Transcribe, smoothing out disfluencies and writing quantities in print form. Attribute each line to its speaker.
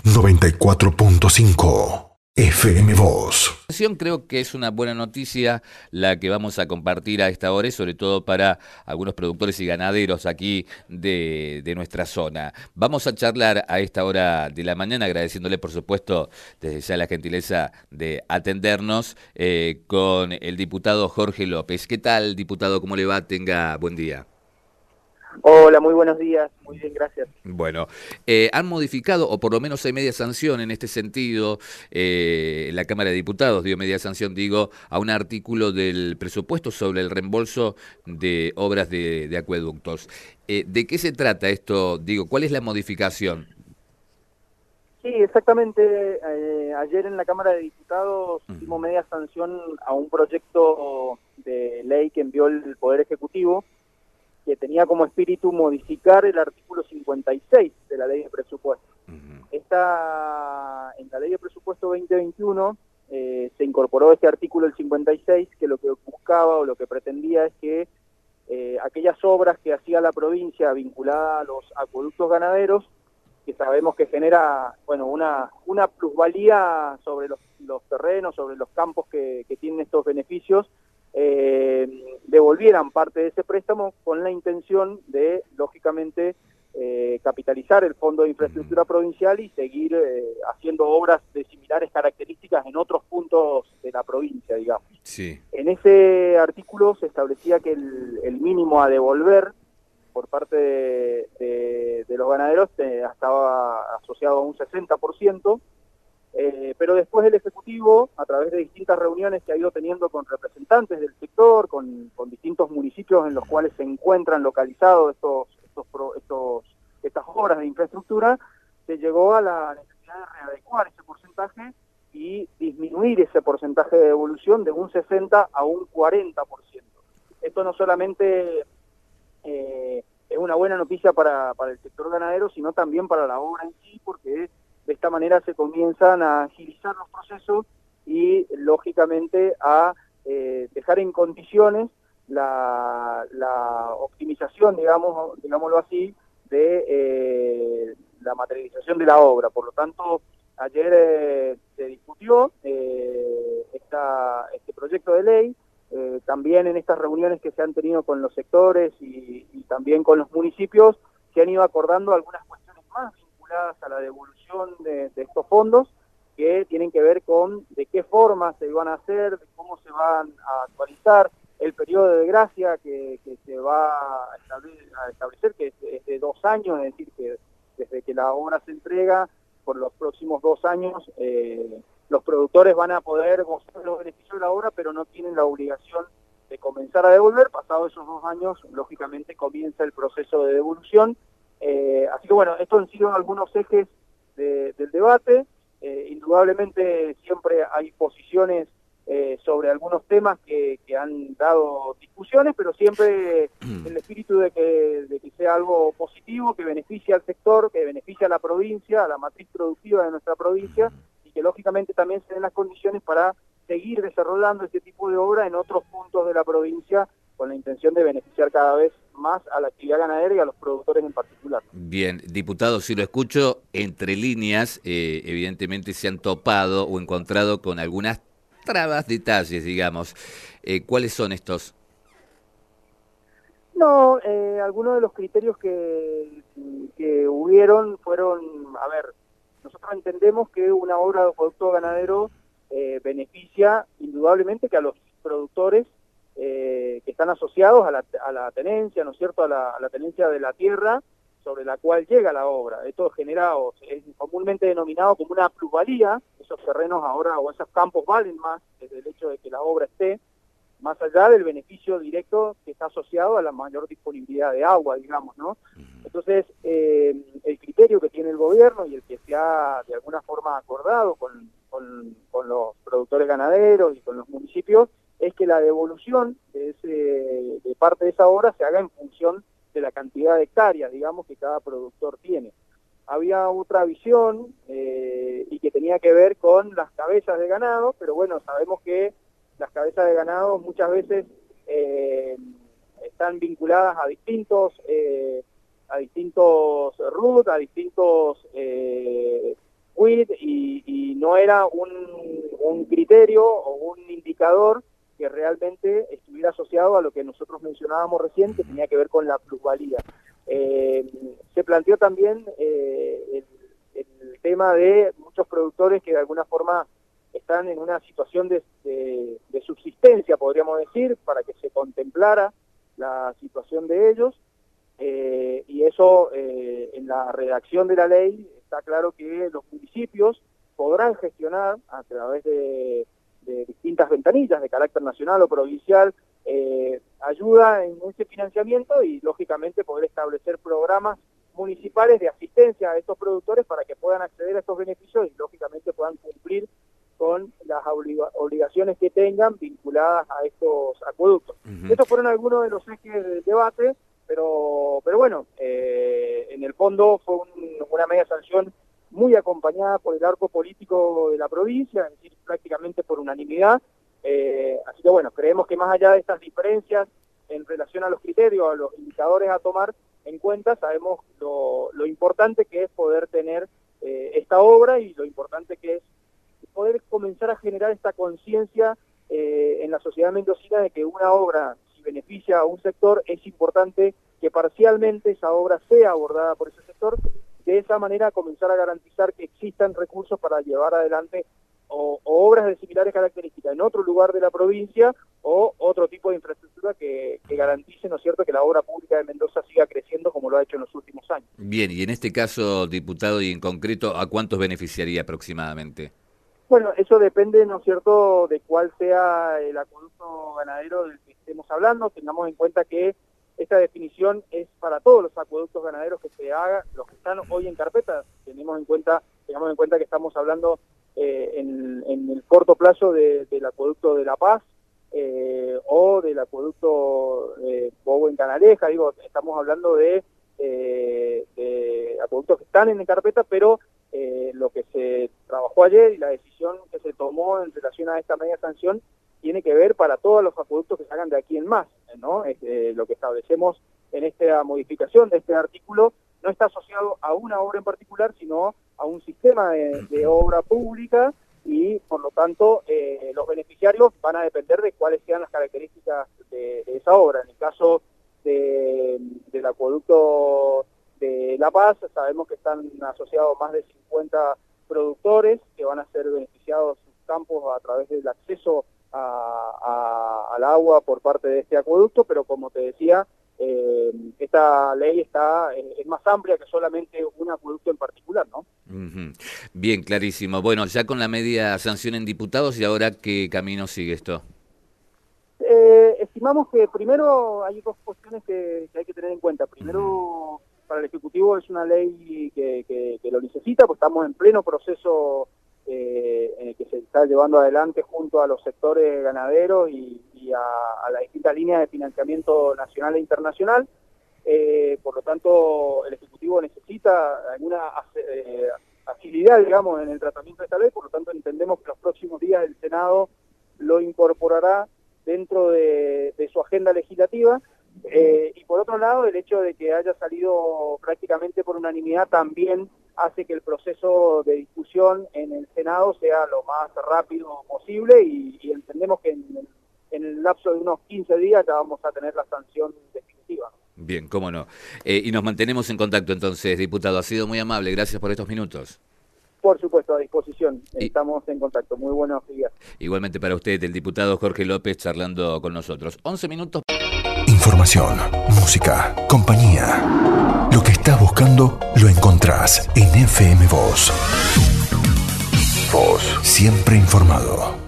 Speaker 1: 94.5 FM Voz.
Speaker 2: Creo que es una buena noticia la que vamos a compartir a esta hora y sobre todo para algunos productores y ganaderos aquí de nuestra zona. Vamos a charlar a esta hora de la mañana agradeciéndole por supuesto desde ya la gentileza de atendernos con el diputado Jorge López. ¿Qué tal, diputado? ¿Cómo le va? Tenga buen día.
Speaker 3: Hola, muy buenos días. Muy bien, gracias.
Speaker 2: Bueno, han modificado, o por lo menos hay media sanción en este sentido, la Cámara de Diputados dio media sanción, digo, a un artículo del presupuesto sobre el reembolso de obras de acueductos. ¿De qué se trata esto? Digo, ¿cuál es la modificación?
Speaker 3: Sí, exactamente. Ayer en la Cámara de Diputados dimos media sanción a un proyecto de ley que envió el Poder Ejecutivo, que tenía como espíritu modificar el artículo 56 de la Ley de Presupuesto. En la Ley de Presupuesto 2021 se incorporó este artículo, el 56, que lo que buscaba o lo que pretendía es que aquellas obras que hacía la provincia vinculadas a los acueductos ganaderos, que sabemos que genera una plusvalía sobre los terrenos, sobre los campos que tienen estos beneficios, devolvieran parte de ese préstamo con la intención de, lógicamente, capitalizar el Fondo de Infraestructura Provincial y seguir haciendo obras de similares características en otros puntos de la provincia, digamos.
Speaker 2: Sí.
Speaker 3: En ese artículo se establecía que el mínimo a devolver por parte de los ganaderos estaba asociado a un 60%, pero después el Ejecutivo, a través de distintas reuniones que ha ido teniendo con representantes del sector, con distintos municipios en los cuales se encuentran localizados estas obras de infraestructura, se llegó a la necesidad de readecuar ese porcentaje y disminuir ese porcentaje de devolución de un 60 a un 40%. Esto no solamente es una buena noticia para el sector ganadero, sino también para la obra en sí, porque de esta manera se comienzan a agilizar los procesos y, lógicamente, a dejar en condiciones la optimización, digámoslo así, de la materialización de la obra. Por lo tanto, ayer se discutió este proyecto de ley. También en estas reuniones que se han tenido con los sectores y también con los municipios, se han ido acordando algunas cuestiones más vinculadas a la devolución de estos fondos, que tienen que ver con de qué forma se van a hacer, de cómo se van a actualizar, el periodo de gracia que se va a establecer, que es de 2 años, es decir, que desde que la obra se entrega, por los próximos 2 años, los productores van a poder gozar los beneficios de la obra, pero no tienen la obligación de comenzar a devolver. Pasados esos 2 años, lógicamente comienza el proceso de devolución. Así que bueno, estos han sido algunos ejes del debate. Indudablemente siempre hay posiciones sobre algunos temas que han dado discusiones, pero siempre en el espíritu de que sea algo positivo, que beneficie al sector, que beneficie a la provincia, a la matriz productiva de nuestra provincia, y que lógicamente también se den las condiciones para seguir desarrollando este tipo de obra en otros puntos de la provincia, con la intención de beneficiar cada vez más a la actividad ganadera y a los productores en particular.
Speaker 2: Bien, diputado, si lo escucho, entre líneas, evidentemente se han topado o encontrado con algunas trabas, detalles, digamos. ¿Cuáles son estos?
Speaker 3: No, algunos de los criterios que hubieron fueron, a ver, nosotros entendemos que una obra de producto ganadero beneficia indudablemente que a los productores que están asociados a la tenencia, ¿no es cierto?, a la tenencia de la tierra sobre la cual llega la obra. Esto es comúnmente denominado como una plusvalía. Esos terrenos ahora o esos campos valen más desde el hecho de que la obra esté, más allá del beneficio directo que está asociado a la mayor disponibilidad de agua, digamos, ¿no? Entonces, el criterio que tiene el gobierno y el que se ha de alguna forma acordado con los productores ganaderos y con los municipios es que la devolución de parte de esa obra se haga en función de la cantidad de hectáreas, digamos, que cada productor tiene. Había otra visión y que tenía que ver con las cabezas de ganado, pero bueno, sabemos que las cabezas de ganado muchas veces están vinculadas a distintos RUT, a distintos quid y no era un criterio o un indicador que realmente estuviera asociado a lo que nosotros mencionábamos recién, que tenía que ver con la plusvalía. Se planteó también el tema de muchos productores que de alguna forma están en una situación de subsistencia, podríamos decir, para que se contemplara la situación de ellos, y eso en la redacción de la ley está claro que los municipios podrán gestionar a través de distintas ventanillas de carácter nacional o provincial ayuda en ese financiamiento y lógicamente poder establecer programas municipales de asistencia a estos productores para que puedan acceder a estos beneficios y lógicamente puedan cumplir con las obligaciones que tengan vinculadas a estos acueductos. Estos fueron algunos de los ejes del debate, pero bueno, en el fondo fue una media sanción muy acompañada por el arco político de la provincia, es decir, prácticamente por unanimidad. Así que bueno, creemos que más allá de estas diferencias en relación a los criterios, a los indicadores a tomar en cuenta, sabemos lo importante que es poder tener esta obra y lo importante que es poder comenzar a generar esta conciencia en la sociedad mendocina de que una obra, si beneficia a un sector, es importante que parcialmente esa obra sea abordada por ese sector, de esa manera comenzar a garantizar que existan recursos para llevar adelante o obras de similares características en otro lugar de la provincia o otro tipo de infraestructura que garantice, ¿no es cierto?, que la obra pública de Mendoza siga creciendo como lo ha hecho en los últimos años.
Speaker 2: Bien, y en este caso, diputado, y en concreto, ¿a cuántos beneficiaría aproximadamente?
Speaker 3: Bueno, eso depende, ¿no es cierto?, de cuál sea el acueducto ganadero del que estemos hablando. Tengamos en cuenta que esta definición es para todos los acueductos ganaderos que se hagan, los que están hoy en carpeta. Tengamos en cuenta que estamos hablando en el corto plazo del acueducto de La Paz o del acueducto Bobo en Canaleja. Digo, estamos hablando de acueductos que están en carpeta, pero lo que se trabajó ayer y la decisión que se tomó en relación a esta media sanción tiene que ver para todos los acueductos que se hagan de aquí en más, ¿no? Lo que establecemos en esta modificación de este artículo no está asociado a una obra en particular, sino a un sistema de obra pública y, por lo tanto, los beneficiarios van a depender de cuáles sean las características de esa obra. En el caso del acueducto de La Paz, sabemos que están asociados más de 50 productores que van a ser beneficiados sus campos a través del acceso al agua por parte de este acueducto, pero como te decía, esta ley es más amplia que solamente un acueducto en particular, ¿no?
Speaker 2: Bien, clarísimo. Bueno, ya con la media sanción en diputados, ¿y ahora qué camino sigue esto?
Speaker 3: Estimamos que primero hay dos cuestiones que hay que tener en cuenta. Primero, para el Ejecutivo es una ley que lo necesita, pues estamos en pleno proceso en el que se está llevando adelante junto a los sectores ganaderos y a las distintas líneas de financiamiento nacional e internacional. Por lo tanto, el Ejecutivo necesita alguna agilidad, digamos, en el tratamiento de esta ley. Por lo tanto, entendemos que los próximos días el Senado lo incorporará dentro de su agenda legislativa. Y por otro lado, el hecho de que haya salido prácticamente por unanimidad también hace que el proceso de discusión en el Senado sea lo más rápido posible y entendemos que en el lapso de unos 15 días ya vamos a tener la sanción definitiva.
Speaker 2: Bien, cómo no. Y nos mantenemos en contacto entonces, diputado. Ha sido muy amable. Gracias por estos minutos.
Speaker 3: Por supuesto, a disposición. Estamos en contacto. Muy buenos días.
Speaker 2: Igualmente para usted, el diputado Jorge López charlando con nosotros. 11 minutos.
Speaker 1: Información, música, compañía. Lo que estás buscando lo encontrás en FM Voz. Voz, siempre informado.